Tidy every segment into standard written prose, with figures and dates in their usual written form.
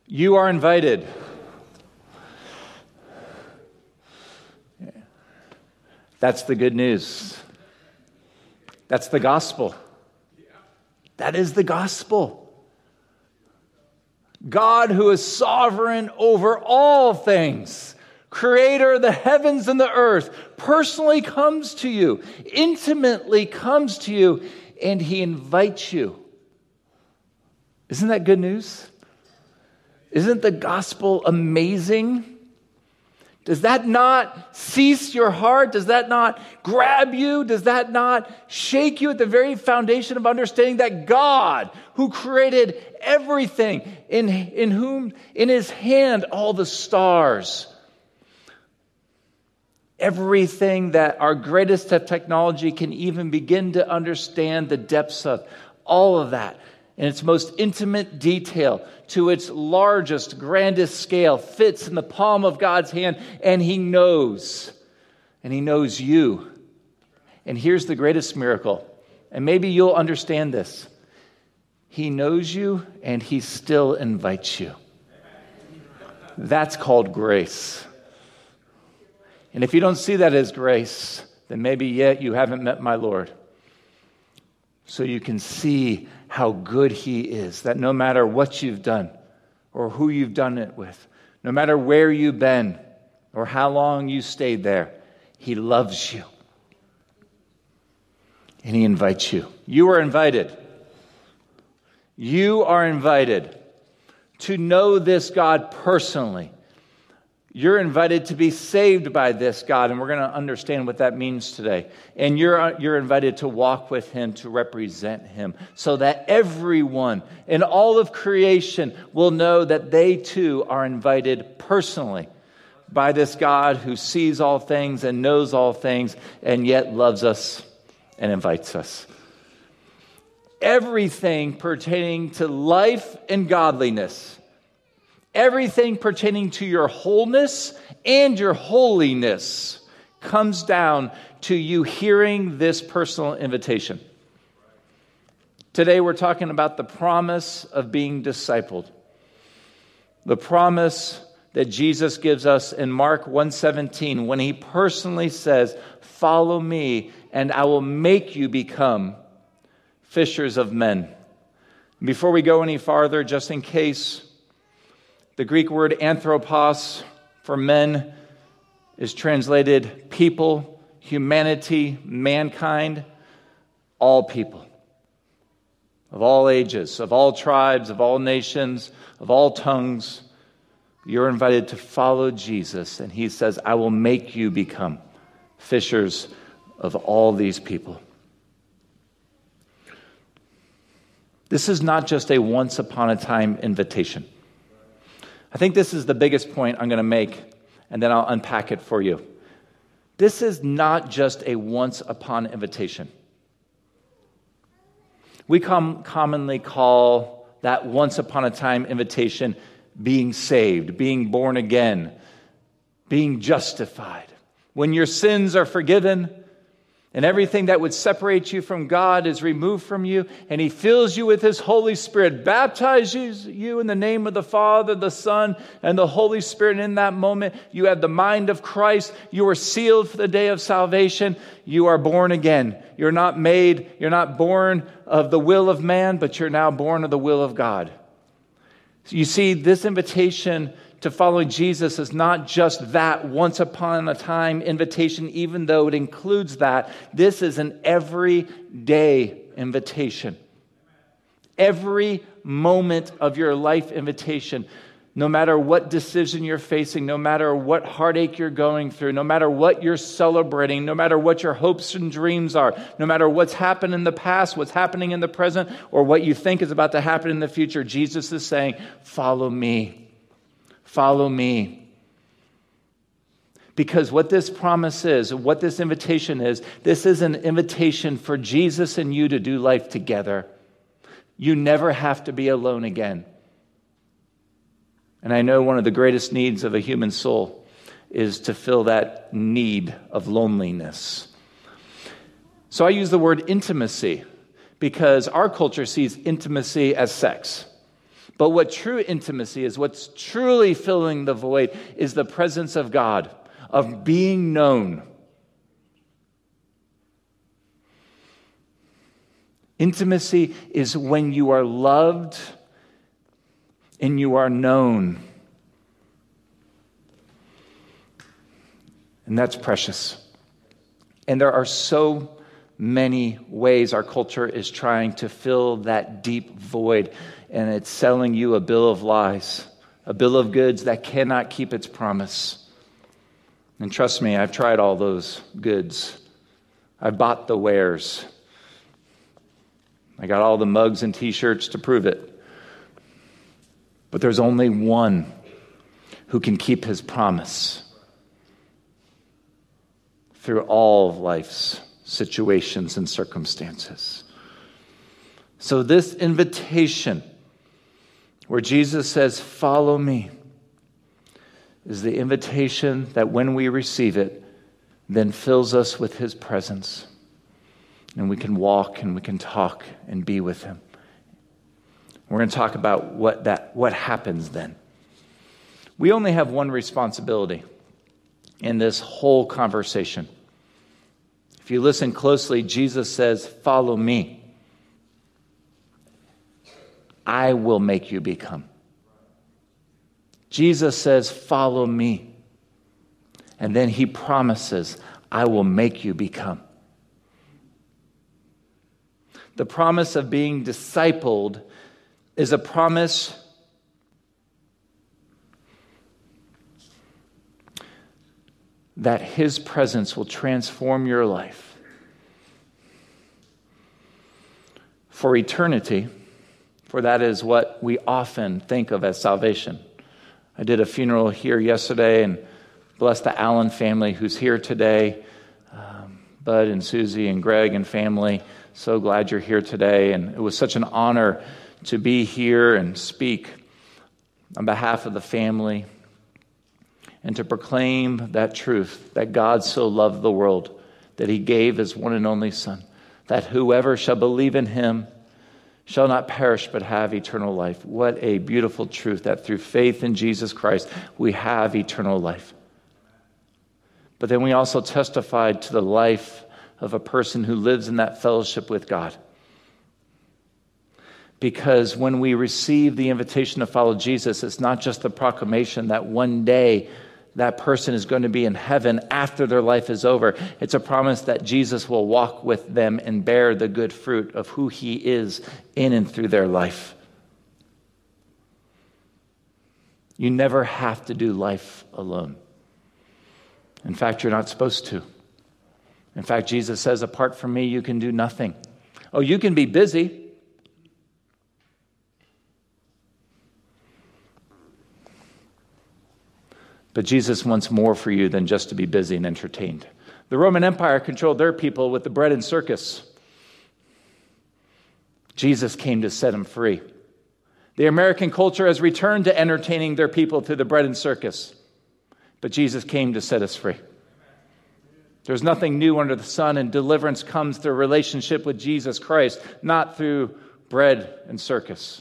You are invited. That's the good news. That's the gospel. That is the gospel. God, who is sovereign over all things, creator of the heavens and the earth, personally comes to you, intimately comes to you, and he invites you. Isn't that good news? Isn't the gospel amazing? Does that not seize your heart? Does that not grab you? Does that not shake you at the very foundation of understanding that God, who created everything, in his hand all the stars, everything that our greatest of technology can even begin to understand the depths of, all of that in its most intimate detail, to its largest, grandest scale, fits in the palm of God's hand, and he knows you. And here's the greatest miracle, and maybe you'll understand this. He knows you, and he still invites you. That's called grace. And if you don't see that as grace, then maybe yet you haven't met my Lord. So you can see how good he is, that no matter what you've done or who you've done it with, no matter where you've been or how long you stayed there, he loves you. And he invites you. You are invited. You are invited to know this God personally. You're invited to be saved by this God, and we're going to understand what that means today. And you're invited to walk with him, to represent him, so that everyone in all of creation will know that they too are invited personally by this God who sees all things and knows all things, and yet loves us and invites us. Everything pertaining to life and godliness, everything pertaining to your wholeness and your holiness comes down to you hearing this personal invitation. Today we're talking about the promise of being discipled. The promise that Jesus gives us in Mark 1:17 when he personally says, "Follow me and I will make you become fishers of men." Before we go any farther, just in case, the Greek word anthropos for men is translated people, humanity, mankind, all people, of all ages, of all tribes, of all nations, of all tongues. You're invited to follow Jesus, and he says, "I will make you become fishers of all these people." This is not just a once upon a time invitation. I think this is the biggest point I'm going to make, and then I'll unpack it for you. This is not just a once upon invitation. We commonly call that once upon a time invitation being saved, being born again, being justified. When your sins are forgiven and everything that would separate you from God is removed from you, and he fills you with his Holy Spirit, baptizes you in the name of the Father, the Son, and the Holy Spirit. And in that moment, you have the mind of Christ. You are sealed for the day of salvation. You are born again. You're not born of the will of man, but you're now born of the will of God. So you see, this invitation to following Jesus is not just that once upon a time invitation, even though it includes that. This is an everyday invitation. Every moment of your life invitation. No matter what decision you're facing, no matter what heartache you're going through, no matter what you're celebrating, no matter what your hopes and dreams are, no matter what's happened in the past, what's happening in the present, or what you think is about to happen in the future, Jesus is saying, "Follow me. Follow me." Because what this promise is, what this invitation is, this is an invitation for Jesus and you to do life together. You never have to be alone again. And I know one of the greatest needs of a human soul is to fill that need of loneliness. So I use the word intimacy because our culture sees intimacy as sex. But what true intimacy is, what's truly filling the void, is the presence of God, of being known. Intimacy is when you are loved and you are known. And that's precious. And there are so many ways our culture is trying to fill that deep void, and it's selling you a bill of lies, a bill of goods that cannot keep its promise. And trust me, I've tried all those goods. I've bought the wares. I got all the mugs and t-shirts to prove it. But there's only one who can keep his promise through all of life's situations and circumstances. So this invitation where Jesus says, "Follow me," is the invitation that when we receive it, then fills us with his presence. And we can walk and we can talk and be with him. We're going to talk about what happens then. We only have one responsibility in this whole conversation. If you listen closely, Jesus says, "Follow me. I will make you become." Jesus says, "Follow me." And then he promises, "I will make you become." The promise of being discipled is a promise that his presence will transform your life for eternity, for that is what we often think of as salvation. I did a funeral here yesterday and bless the Allen family who's here today. Bud and Susie and Greg and family, so glad you're here today. And it was such an honor to be here and speak on behalf of the family and to proclaim that truth, that God so loved the world, that he gave his one and only Son, that whoever shall believe in him shall not perish but have eternal life. What a beautiful truth, that through faith in Jesus Christ, we have eternal life. But then we also testified to the life of a person who lives in that fellowship with God. Because when we receive the invitation to follow Jesus, it's not just the proclamation that one day that person is going to be in heaven after their life is over. It's a promise that Jesus will walk with them and bear the good fruit of who he is in and through their life. You never have to do life alone. In fact, you're not supposed to. In fact, Jesus says, "Apart from me, you can do nothing." Oh, you can be busy. But Jesus wants more for you than just to be busy and entertained. The Roman Empire controlled their people with the bread and circus. Jesus came to set them free. The American culture has returned to entertaining their people through the bread and circus. But Jesus came to set us free. There's nothing new under the sun, and deliverance comes through a relationship with Jesus Christ, not through bread and circus.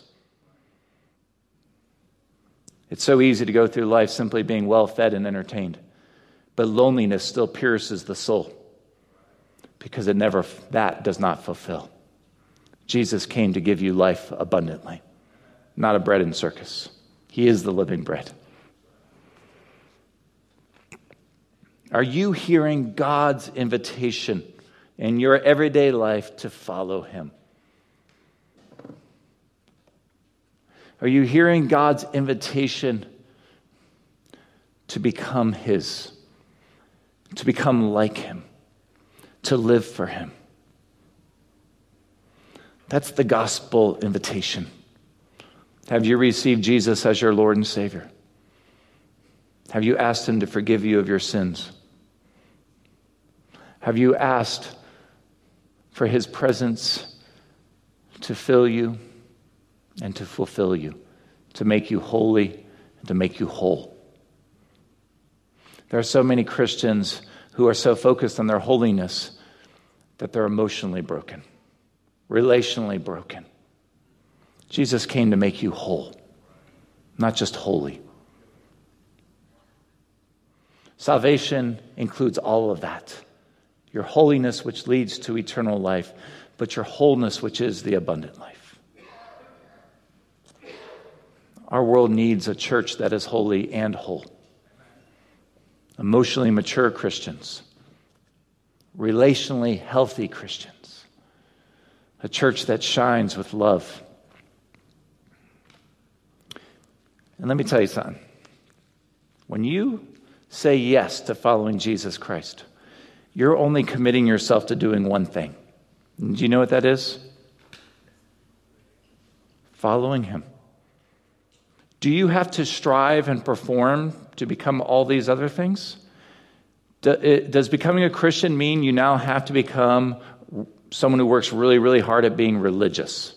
It's so easy to go through life simply being well-fed and entertained. But loneliness still pierces the soul because that does not fulfill. Jesus came to give you life abundantly, not a bread and circus. He is the living bread. Are you hearing God's invitation in your everyday life to follow him? Are you hearing God's invitation to become his, to become like him, to live for him? That's the gospel invitation. Have you received Jesus as your Lord and Savior? Have you asked him to forgive you of your sins? Have you asked for his presence to fill you and to fulfill you, to make you holy and to make you whole? There are so many Christians who are so focused on their holiness that they're emotionally broken, relationally broken. Jesus came to make you whole. not just holy. Salvation includes all of that. Your holiness, which leads to eternal life, but your wholeness, which is the abundant life. Our world needs a church that is holy and whole. Emotionally mature Christians, relationally healthy Christians, a church that shines with love. And let me tell you something. When you say yes to following Jesus Christ, you're only committing yourself to doing one thing. Do you know what that is? Following him. Do you have to strive and perform to become all these other things? Does becoming a Christian mean you now have to become someone who works really, really hard at being religious?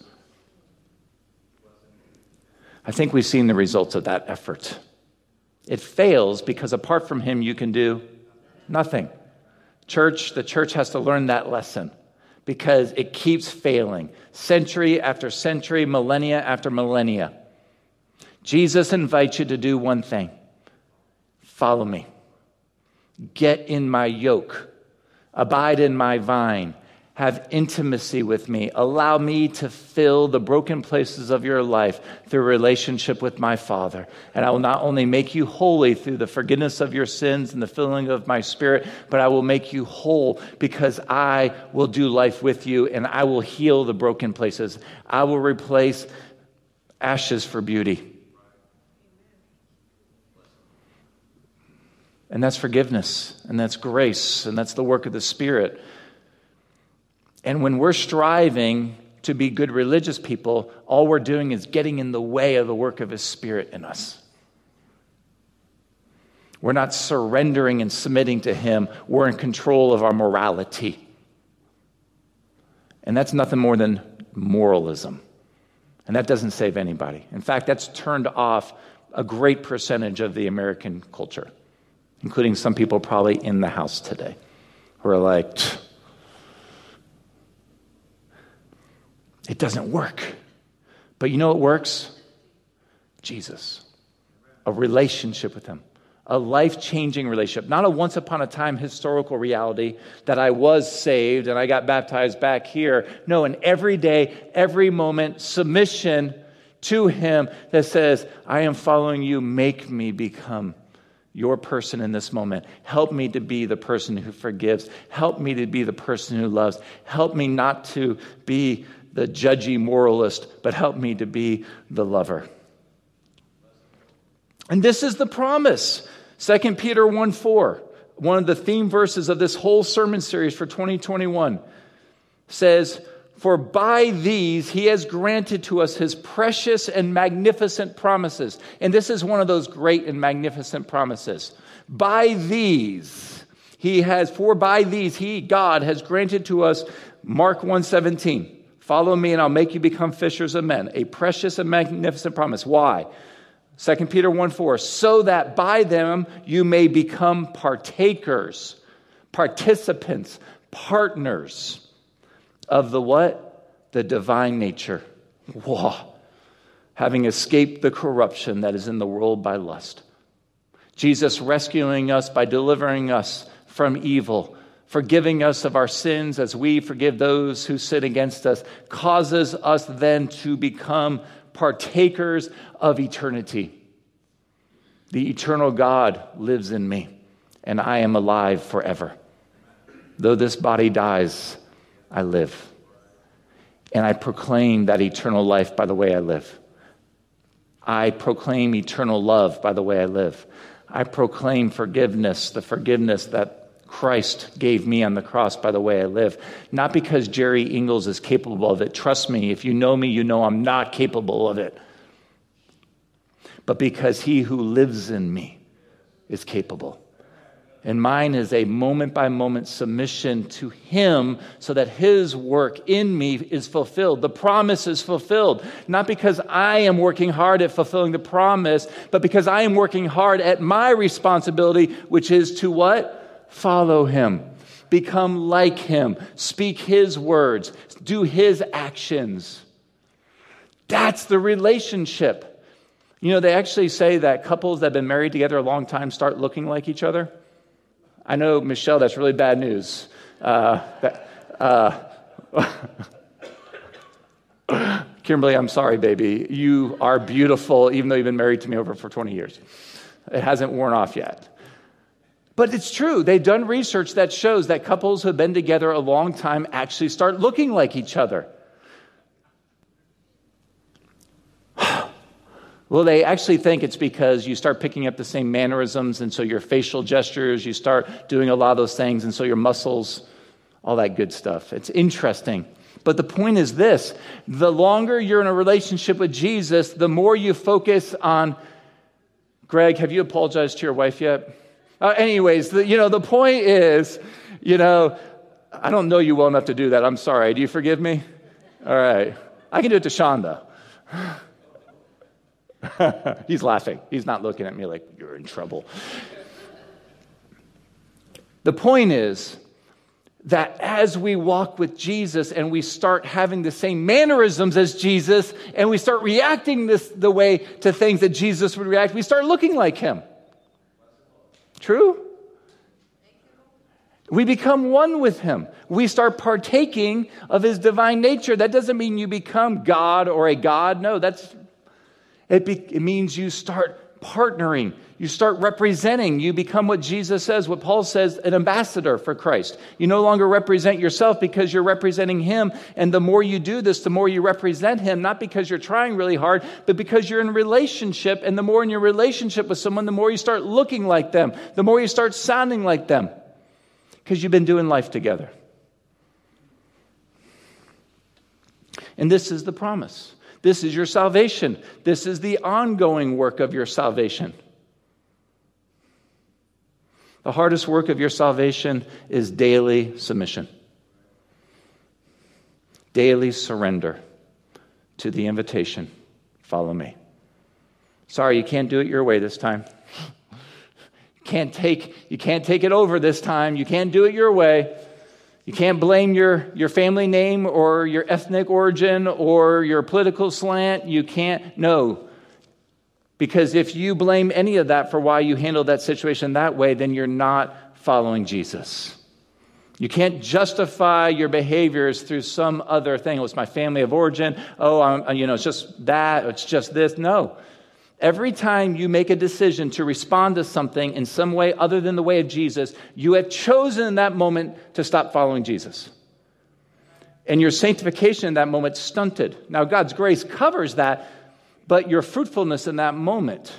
I think we've seen the results of that effort. It fails because apart from him, you can do nothing. The church has to learn that lesson because it keeps failing. Century after century, millennia after millennia. Jesus invites you to do one thing. Follow me. Get in my yoke. Abide in my vine. Have intimacy with me. Allow me to fill the broken places of your life through relationship with my Father. And I will not only make you holy through the forgiveness of your sins and the filling of my Spirit, but I will make you whole because I will do life with you and I will heal the broken places. I will replace ashes for beauty. And that's forgiveness, and that's grace, and that's the work of the Spirit. And when we're striving to be good religious people, all we're doing is getting in the way of the work of his Spirit in us. We're not surrendering and submitting to him. We're in control of our morality. And that's nothing more than moralism. And that doesn't save anybody. In fact, that's turned off a great percentage of the American culture, including some people probably in the house today who are like, it doesn't work. But you know what works? Jesus. A relationship with him. A life-changing relationship. Not a once-upon-a-time historical reality that I was saved and I got baptized back here. No, an everyday, every moment submission to him that says, I am following you. Make me become your person in this moment. Help me to be the person who forgives. Help me to be the person who loves. Help me not to be the judgy moralist, but help me to be the lover. And this is the promise. 2 Peter 1:4, one of the theme verses of this whole sermon series for 2021, says, for by these he has granted to us his precious and magnificent promises. And this is one of those great and magnificent promises. By these, by these, he, God, has granted to us, Mark 1:17, follow me and I'll make you become fishers of men. A precious and magnificent promise. Why? 2 Peter 1:4, so that by them you may become partakers, participants, partners of the what? The divine nature. Whoa. Having escaped the corruption that is in the world by lust. Jesus rescuing us by delivering us from evil, forgiving us of our sins as we forgive those who sin against us, causes us then to become partakers of eternity. The eternal God lives in me, and I am alive forever. Though this body dies, I live. And I proclaim that eternal life by the way I live. I proclaim eternal love by the way I live. I proclaim forgiveness, the forgiveness that Christ gave me on the cross by the way I live. Not because Jerry Ingalls is capable of it. Trust me, if you know me, you know I'm not capable of it. But because he who lives in me is capable. And mine is a moment-by-moment submission to him so that his work in me is fulfilled. The promise is fulfilled. Not because I am working hard at fulfilling the promise, but because I am working hard at my responsibility, which is to what? Follow him. Become like him. Speak his words. Do his actions. That's the relationship. You know, they actually say that couples that have been married together a long time start looking like each other. I know, Michelle, that's really bad news. Kimberly, I'm sorry, baby. You are beautiful, even though you've been married to me for 20 years. It hasn't worn off yet. But it's true. They've done research that shows that couples who have been together a long time actually start looking like each other. Well, they actually think it's because you start picking up the same mannerisms, and so your facial gestures, you start doing a lot of those things, and so your muscles, all that good stuff. It's interesting. But the point is this: the longer you're in a relationship with Jesus, the more you focus on... Greg, have you apologized to your wife yet? Anyways, the point is, I don't know you well enough to do that. I'm sorry. Do you forgive me? All right. I can do it to Sean, though. He's laughing. He's not looking at me like, you're in trouble. The point is that as we walk with Jesus and we start having the same mannerisms as Jesus and we start reacting the way to things that Jesus would react, we start looking like him. True? We become one with him. We start partaking of his divine nature. That doesn't mean you become God or a God. No, it means you start partnering. You start representing. You become what Jesus says, what Paul says, an ambassador for Christ. You no longer represent yourself because you're representing him. And the more you do this, the more you represent him, not because you're trying really hard, but because you're in relationship. And the more in your relationship with someone, the more you start looking like them, the more you start sounding like them, because you've been doing life together. And this is the promise. This is your salvation. This is the ongoing work of your salvation. The hardest work of your salvation is daily submission. Daily surrender to the invitation, follow me. Sorry, you can't do it your way this time. You can't take it over this time. You can't do it your way. You can't blame your family name or your ethnic origin or your political slant. You can't, no. Because if you blame any of that for why you handled that situation that way, then you're not following Jesus. You can't justify your behaviors through some other thing. Oh, it's my family of origin. It's just that. It's just this. No. Every time you make a decision to respond to something in some way other than the way of Jesus, you have chosen in that moment to stop following Jesus. And your sanctification in that moment stunted. Now, God's grace covers that, but your fruitfulness in that moment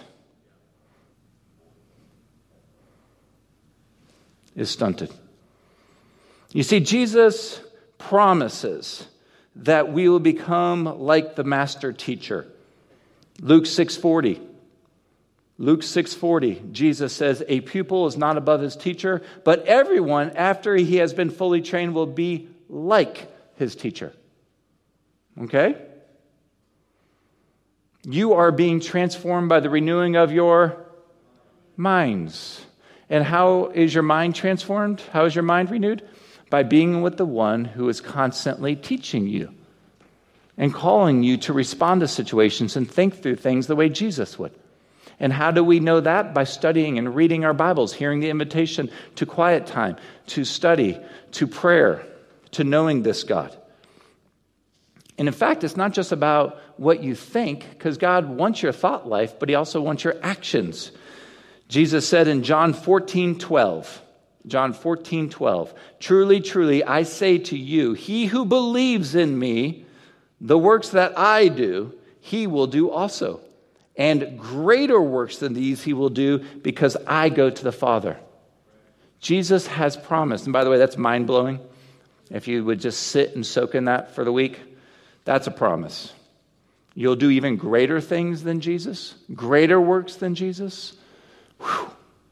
is stunted. You see, Jesus promises that we will become like the master teacher. Luke 6:40. Luke 6:40, Jesus says, a pupil is not above his teacher, but everyone, after he has been fully trained, will be like his teacher. Okay? You are being transformed by the renewing of your minds. And how is your mind transformed? How is your mind renewed? By being with the one who is constantly teaching you and calling you to respond to situations and think through things the way Jesus would. And how do we know that? By studying and reading our Bibles, hearing the invitation to quiet time, to study, to prayer, to knowing this God. And in fact, it's not just about what you think, because God wants your thought life, but he also wants your actions. Jesus said in John 14:12, truly, truly, I say to you, he who believes in me, the works that I do, he will do also. And greater works than these he will do because I go to the Father. Jesus has promised. And by the way, that's mind-blowing. If you would just sit and soak in that for the week, that's a promise. You'll do even greater things than Jesus, greater works than Jesus. Whew.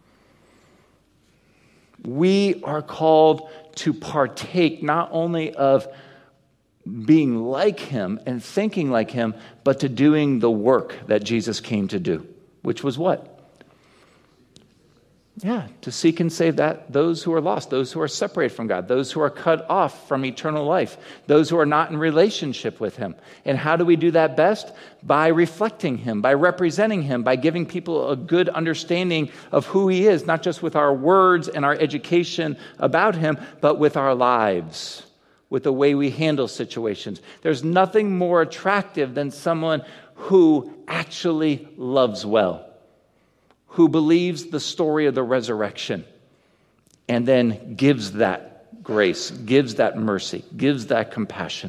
We are called to partake not only of being like him and thinking like him, but to doing the work that Jesus came to do, which was what? Yeah, to seek and save those who are lost, those who are separated from God, those who are cut off from eternal life, those who are not in relationship with him. And how do we do that best? By reflecting him, by representing him, by giving people a good understanding of who he is, not just with our words and our education about him, but with our lives, with the way we handle situations. There's nothing more attractive than someone who actually loves well, who believes the story of the resurrection, and then gives that grace, gives that mercy, gives that compassion.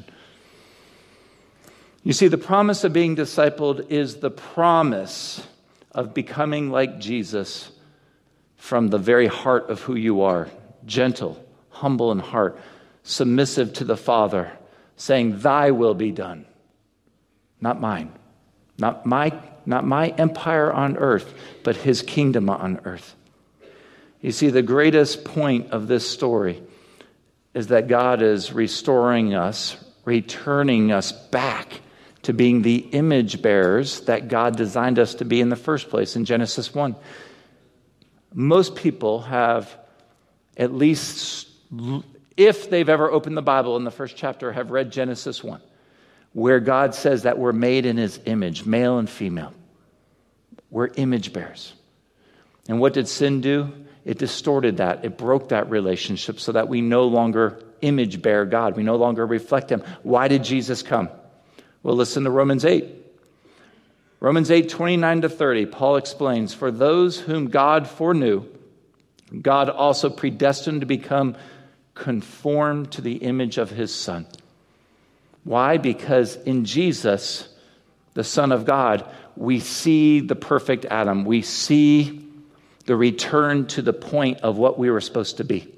You see, the promise of being discipled is the promise of becoming like Jesus from the very heart of who you are, gentle, humble in heart, submissive to the Father, saying, "Thy will be done, not mine, not my empire on earth, but his kingdom on earth." You see, the greatest point of this story is that God is restoring us, returning us back to being the image bearers that God designed us to be in the first place in Genesis 1. Most people have, at least if they've ever opened the Bible in the first chapter, have read Genesis 1. Where God says that we're made in his image, male and female. We're image bearers. And what did sin do? It distorted that. It broke that relationship so that we no longer image bear God. We no longer reflect him. Why did Jesus come? Well, listen to Romans 8. Romans 8, 29 to 30, Paul explains, "For those whom God foreknew, God also predestined to become conformed to the image of his Son." Why? Because in Jesus, the Son of God, we see the perfect Adam. We see the return to the point of what we were supposed to be.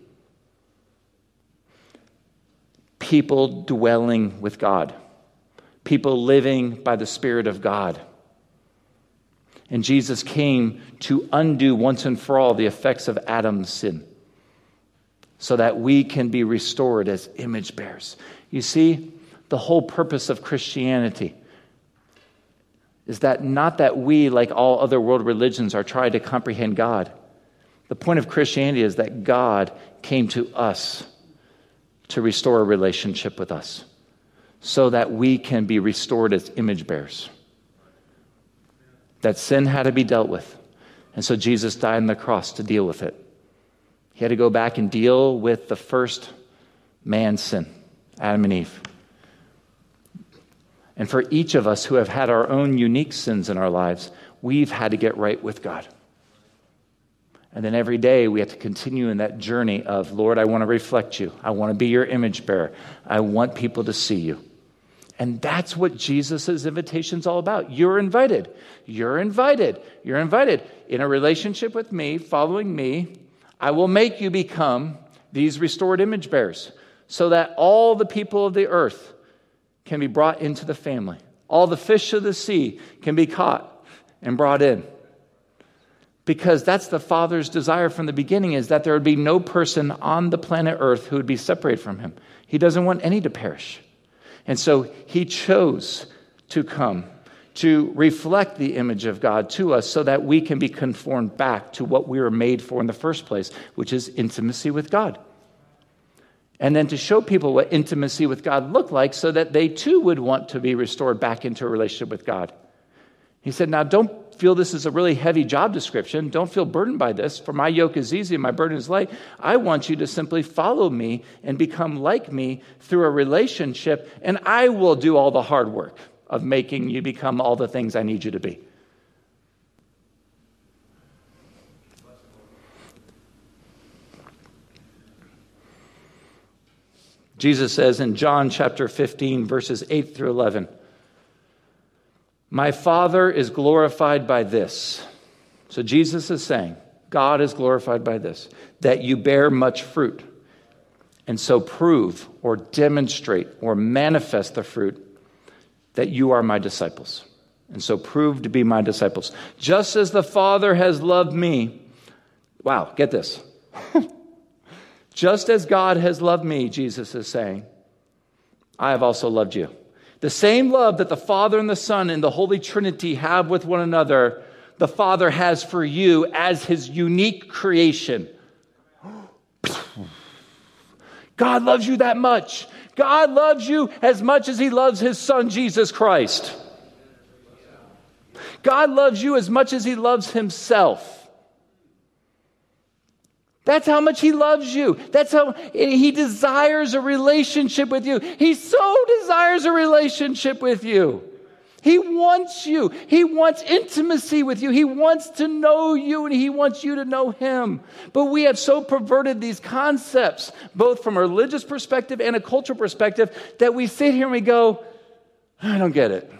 People dwelling with God. People living by the Spirit of God. And Jesus came to undo once and for all the effects of Adam's sin, so that we can be restored as image bearers. You see, the whole purpose of Christianity is that not that we, like all other world religions, are trying to comprehend God. The point of Christianity is that God came to us to restore a relationship with us so that we can be restored as image bearers. That sin had to be dealt with. And so Jesus died on the cross to deal with it. He had to go back and deal with the first man's sin, Adam and Eve. And for each of us who have had our own unique sins in our lives, we've had to get right with God. And then every day we have to continue in that journey of, "Lord, I want to reflect you. I want to be your image bearer. I want people to see you." And that's what Jesus' invitation is all about. You're invited. You're invited. You're invited. In a relationship with me, following me, I will make you become these restored image bearers so that all the people of the earth can be brought into the family. All the fish of the sea can be caught and brought in. Because that's the Father's desire from the beginning, is that there would be no person on the planet Earth who would be separated from him. He doesn't want any to perish. And so he chose to come to reflect the image of God to us so that we can be conformed back to what we were made for in the first place, which is intimacy with God. And then to show people what intimacy with God looked like so that they too would want to be restored back into a relationship with God. He said, now don't feel this is a really heavy job description. Don't feel burdened by this. For my yoke is easy and my burden is light. I want you to simply follow me and become like me through a relationship, and I will do all the hard work of making you become all the things I need you to be. Jesus says in John chapter 15, verses 8 through 11, my Father is glorified by this. So Jesus is saying, God is glorified by this, that you bear much fruit, and so prove or demonstrate or manifest the fruit that you are my disciples. And so prove to be my disciples. Just as the Father has loved me. Wow, get this. Just as God has loved me, Jesus is saying, I have also loved you. The same love that the Father and the Son and the Holy Trinity have with one another, the Father has for you as his unique creation. God loves you that much. God loves you as much as he loves his son, Jesus Christ. God loves you as much as he loves himself. That's how much he loves you. That's how he desires a relationship with you. He so desires a relationship with you. He wants you. He wants intimacy with you. He wants to know you, and he wants you to know him. But we have so perverted these concepts, both from a religious perspective and a cultural perspective, that we sit here and we go, I don't get it.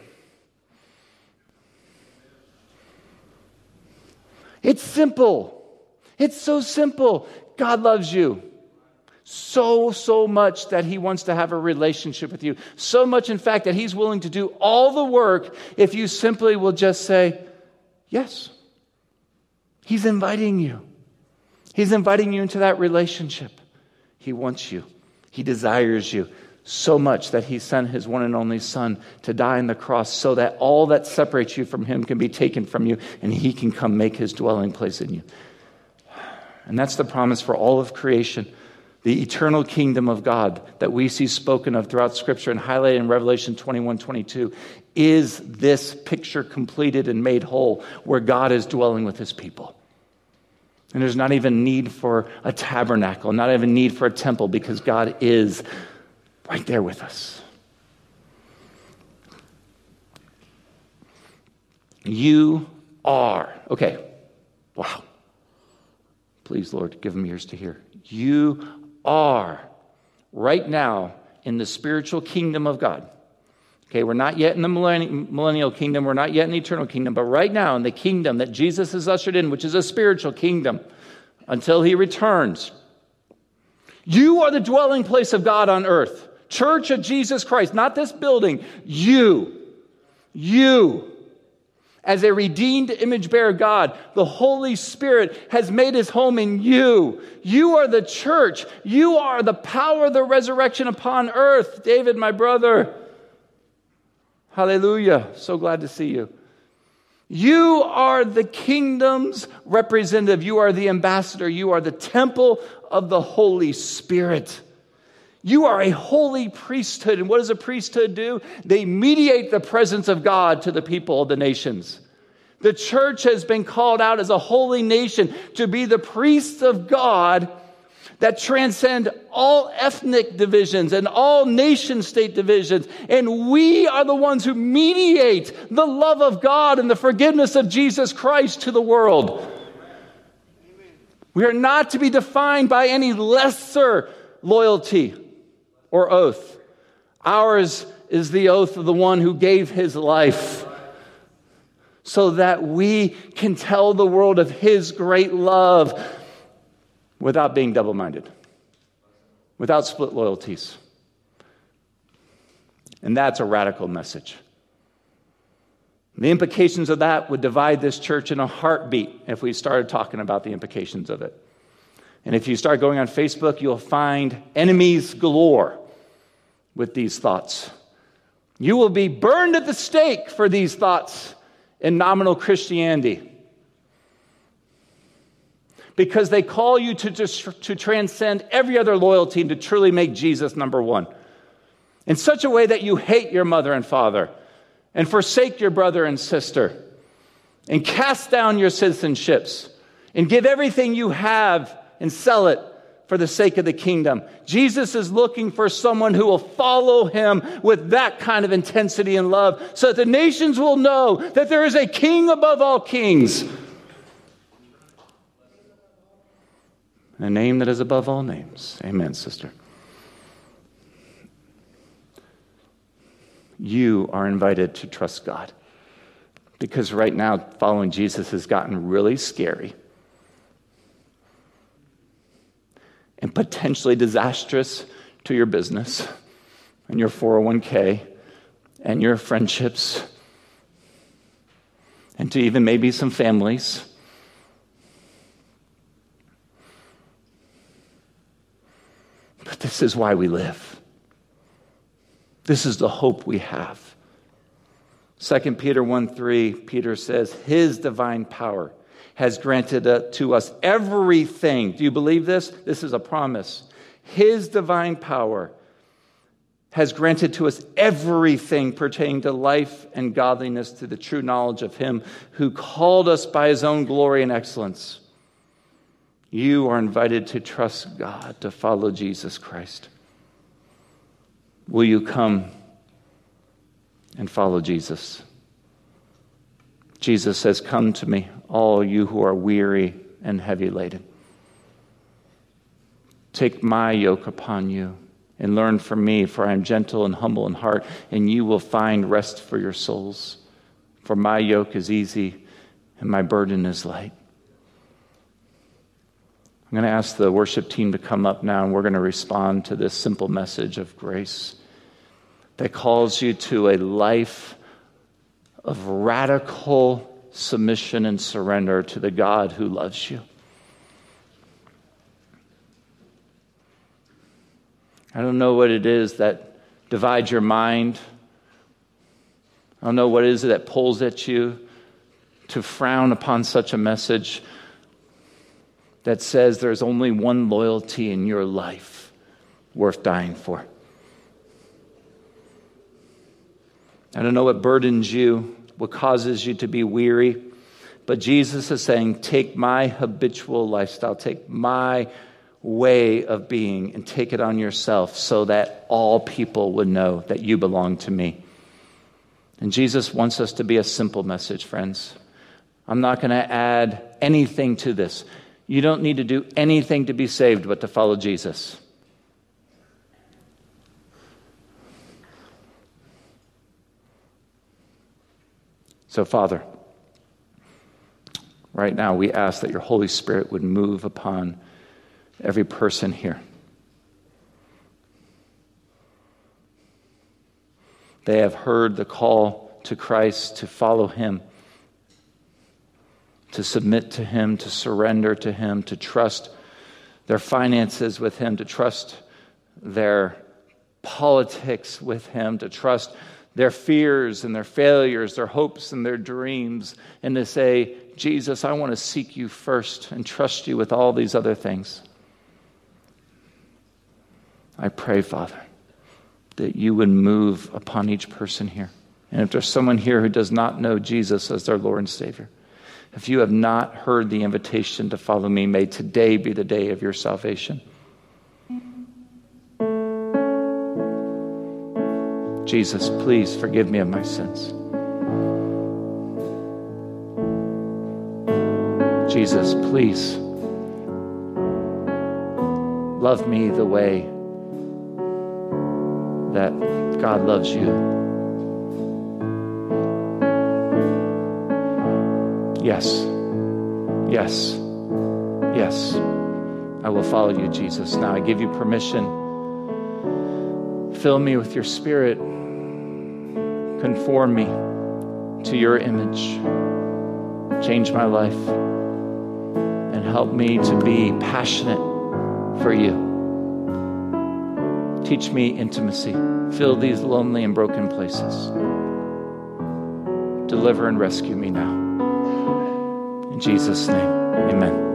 It's simple. It's so simple. God loves you so much that he wants to have a relationship with you. So much, in fact, that he's willing to do all the work if you simply will just say, yes. He's inviting you. He's inviting you into that relationship. He wants you. He desires you so much that he sent his one and only son to die on the cross so that all that separates you from him can be taken from you and he can come make his dwelling place in you. And that's the promise for all of creation. The eternal kingdom of God that we see spoken of throughout Scripture and highlighted in Revelation 21:22 is this picture completed and made whole where God is dwelling with his people. And there's not even need for a tabernacle, not even need for a temple because God is right there with us. You are. Okay. Wow. Please, Lord, give them ears to hear. You are right now in the spiritual kingdom of God. Okay, we're not yet in the millennial kingdom. We're not yet in the eternal kingdom. But right now in the kingdom that Jesus has ushered in, which is a spiritual kingdom, until he returns, you are the dwelling place of God on earth. Church of Jesus Christ, not this building. You. As a redeemed image bearer of God, the Holy Spirit has made his home in you. You are the church. You are the power of the resurrection upon earth. David, my brother. Hallelujah. So glad to see you. You are the kingdom's representative. You are the ambassador. You are the temple of the Holy Spirit. You are a holy priesthood. And what does a priesthood do? They mediate the presence of God to the people of the nations. The church has been called out as a holy nation to be the priests of God that transcend all ethnic divisions and all nation-state divisions. And we are the ones who mediate the love of God and the forgiveness of Jesus Christ to the world. We are not to be defined by any lesser loyalty or oath. Ours is the oath of the one who gave his life so that we can tell the world of his great love without being double-minded, without split loyalties. And that's a radical message. The implications of that would divide this church in a heartbeat if we started talking about the implications of it. And if you start going on Facebook, you'll find enemies galore with these thoughts. You will be burned at the stake for these thoughts in nominal Christianity, because they call you to transcend every other loyalty and to truly make Jesus number one in such a way that you hate your mother and father and forsake your brother and sister and cast down your citizenships and give everything you have and sell it for the sake of the kingdom. Jesus is looking for someone who will follow him with that kind of intensity and love so that the nations will know that there is a king above all kings. A name that is above all names. Amen, sister. You are invited to trust God, because right now following Jesus has gotten really scary and potentially disastrous to your business and your 401k and your friendships and to even maybe some families. But this is why we live. This is the hope we have. 2 Peter 1:3, Peter says, his divine power has granted to us everything. Do you believe this? This is a promise. His divine power has granted to us everything pertaining to life and godliness to the true knowledge of him who called us by his own glory and excellence. You are invited to trust God, to follow Jesus Christ. Will you come and follow Jesus? Jesus says, come to me, all you who are weary and heavy laden. Take my yoke upon you and learn from me, for I am gentle and humble in heart, and you will find rest for your souls. For my yoke is easy and my burden is light. I'm going to ask the worship team to come up now, and we're going to respond to this simple message of grace that calls you to a life of radical submission and surrender to the God who loves you. I don't know what it is that divides your mind. I don't know what it is that pulls at you to frown upon such a message that says there's only one loyalty in your life worth dying for. I don't know what burdens you, what causes you to be weary, but Jesus is saying, take my habitual lifestyle, take my way of being and take it on yourself so that all people would know that you belong to me. And Jesus wants us to be a simple message, friends. I'm not going to add anything to this. You don't need to do anything to be saved but to follow Jesus. So, Father, right now we ask that your Holy Spirit would move upon every person here. They have heard the call to Christ to follow him, to submit to him, to surrender to him, to trust their finances with him, to trust their politics with him, to trust their fears and their failures, their hopes and their dreams, and to say, Jesus, I want to seek you first and trust you with all these other things. I pray, Father, that you would move upon each person here. And if there's someone here who does not know Jesus as their Lord and Savior, if you have not heard the invitation to follow me, may today be the day of your salvation. Jesus, please forgive me of my sins. Jesus, please love me the way that God loves you. Yes, yes, yes. I will follow you, Jesus. Now I give you permission. Fill me with your Spirit. Conform me to your image. Change my life. And help me to be passionate for you. Teach me intimacy. Fill these lonely and broken places. Deliver and rescue me now. In Jesus' name, amen.